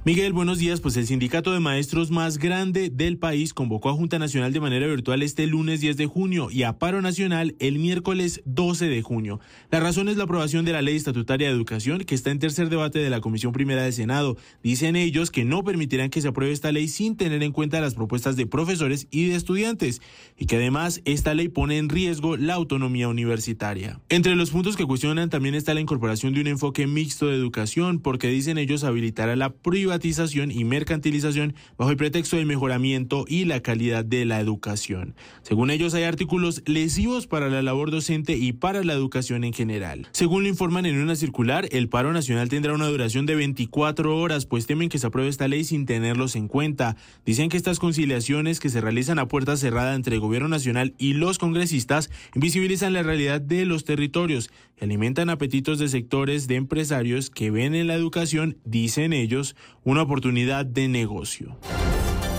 Miguel, buenos días. Pues el sindicato de maestros más grande del país convocó a Junta Nacional de manera virtual este lunes 10 de junio y a paro nacional el miércoles 12 de junio. La razón es la aprobación de la Ley Estatutaria de Educación, que está en tercer debate de la Comisión Primera del Senado. Dicen ellos que no permitirán que se apruebe esta ley sin tener en cuenta las propuestas de profesores y de estudiantes, y que además esta ley pone en riesgo la autonomía universitaria. Entre los puntos que cuestionan también está la incorporación de un enfoque mixto de educación, porque dicen ellos habilitará la privatización y mercantilización bajo el pretexto del mejoramiento y la calidad de la educación. Según ellos, hay artículos lesivos para la labor docente y para la educación en general. Según lo informan en una circular, el paro nacional tendrá una duración de 24 horas, pues temen que se apruebe esta ley sin tenerlos en cuenta. Dicen que estas conciliaciones que se realizan a puerta cerrada entre el gobierno nacional y los congresistas invisibilizan la realidad de los territorios y alimentan apetitos de sectores de empresarios que ven en la educación, dicen ellos, una oportunidad de negocio.